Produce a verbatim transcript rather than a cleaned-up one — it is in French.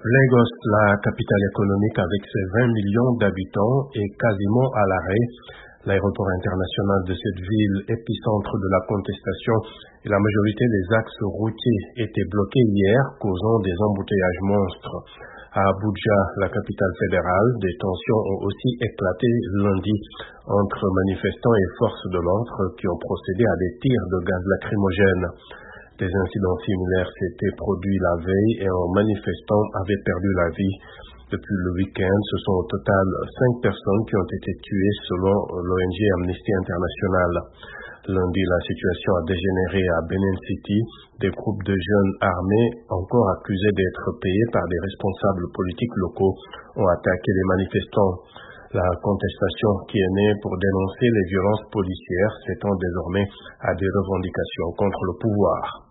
Lagos, la capitale économique avec ses vingt millions d'habitants, est quasiment à l'arrêt. L'aéroport international de cette ville, épicentre de la contestation, et la majorité des axes routiers étaient bloqués hier, causant des embouteillages monstres. À Abuja, la capitale fédérale, des tensions ont aussi éclaté lundi entre manifestants et forces de l'ordre qui ont procédé à des tirs de gaz lacrymogène. Des incidents similaires s'étaient produits la veille et un manifestant avait perdu la vie. Depuis le week-end, ce sont au total cinq personnes qui ont été tuées selon l'O N G Amnesty International. Lundi, la situation a dégénéré à Benin City. Des groupes de jeunes armés, encore accusés d'être payés par des responsables politiques locaux, ont attaqué les manifestants. La contestation qui est née pour dénoncer les violences policières s'étend désormais à des revendications contre le pouvoir.